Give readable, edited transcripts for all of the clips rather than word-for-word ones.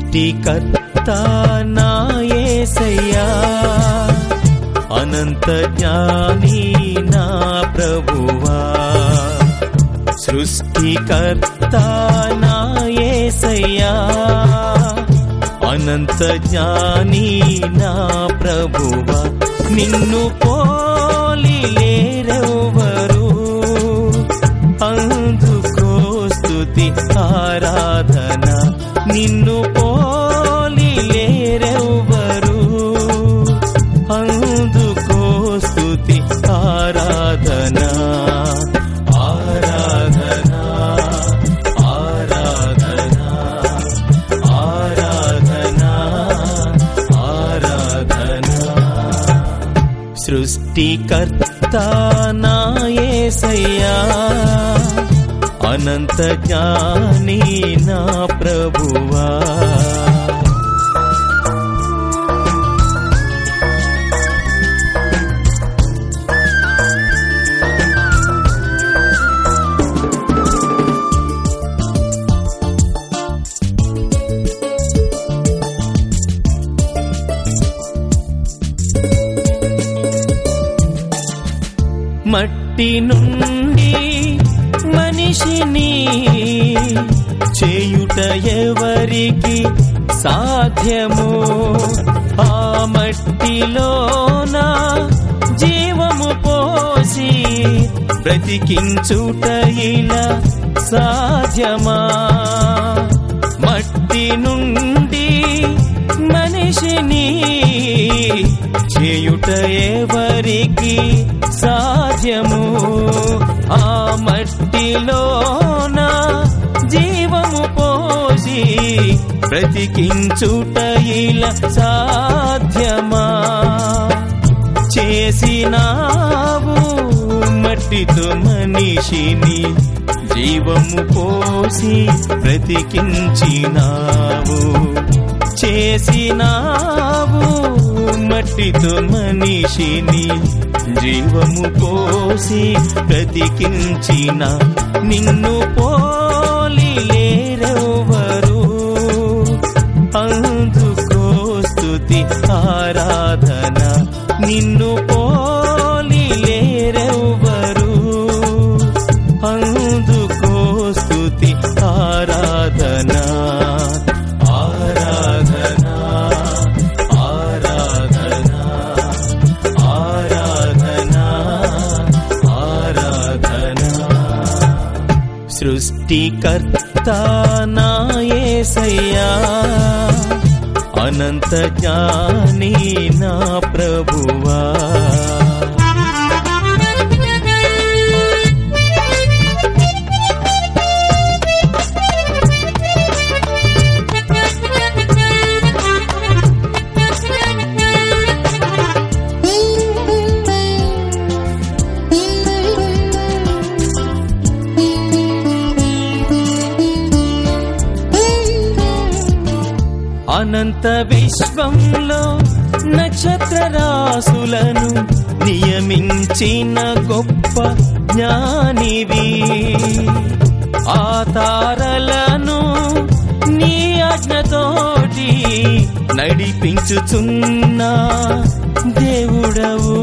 సృష్టికర్త నా యేసయ్యా, అనంత జ్ఞాని నా ప్రభువా. సృష్టికర్త నా యేసయ్యా, అనంత జ్ఞాని నా ప్రభువా. నిన్ను పోలి లేరెవ్వరు, అందుకో స్తుతి ఆరాధన. నిన్ను పోలి లేరెవ్వరు, అందుకో స్తుతి ఆరాధన. ఆరాధన ఆరాధన ఆరాధన ఆరాధన. సృష్టికర్త నా యేసయ్యా, అనంత జ్ఞాని నా ప్రభువా. మట్టి నుండి మనిషిని చేయుట ఎవరికి సాధ్యము? ఆ మట్టిలోన జీవము పోసి బ్రతికించుట ఇలా సాధ్యమా? మట్టి నుండి మనిషిని చేయుట ఎవరికి సాధ్యము? ఆ మట్టిలోన జీవము పోసి బ్రతికించుట ఇలా సాధ్యమా? చేసినావు మట్టితో మనిషిని, జీవము పోసి బ్రతికించినావు. చేసినావు మట్టితో మనిషిని, జీవము పోసి బ్రతికించిన. నిన్ను పోలి లేరెవ్వరు, అందుకో స్తుతి ఆరాధన. నిన్ను పోలి లేరెవ్వరు, అందుకో స్తుతి ఆరాధన. ఆరాధన ఆరాధన ఆరాధన ఆరాధన. సృష్టికర్త నా యేసయ్యా, అనంత జ్ఞాని నా ప్రభువా. అనంత విశ్వంలో నక్షత్ర రాసులను నియమించిన గొప్ప జ్ఞానివి. ఆ తారలను నీ ఆజ్ఞతోటి నడిపించుచున్న దేవుడవు.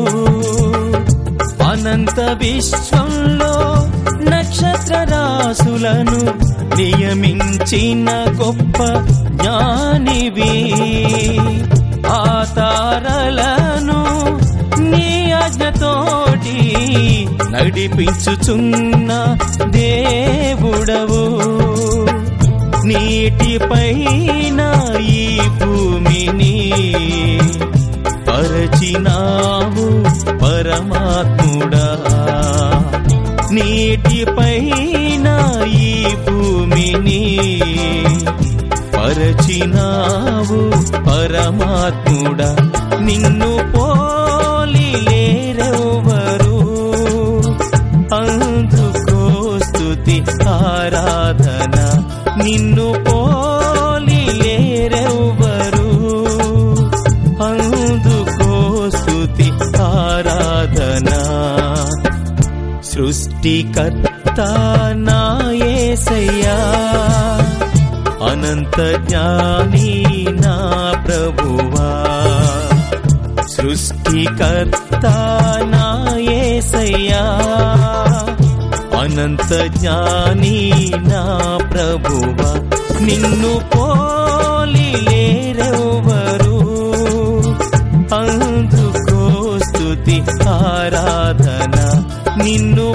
అనంత విశ్వంలో నక్షత్ర రాసులను నియమించిన గొప్ప జ్ఞానివి. ఆ తారలను నీ ఆజ్ఞతోటి నడిపించుచున్న దేవుడవు. నీటిపైన ఈ భూమిని పరచినావు పరమాత్ముడా. నీటిపైన ఈ భూమిని పరచినావు పరమాత్ముడా. నిన్ను పోలి లేరెవ్వరు, అందుకో స్తుతి ఆరాధన. నిన్ను పోలి లేరెవ్వరు, అందుకో స్తుతి ఆరాధన. సృష్టికర్త నా యేసయ్యా, అనంత జ్ఞాని నా ప్రభువా, సృష్టికర్త నా యేసయ్యా, అనంత జ్ఞాని నా ప్రభువా, నిన్ను పోలి లేరెవ్వరు, అందుకో స్తుతి ఆరాధన, నిన్ను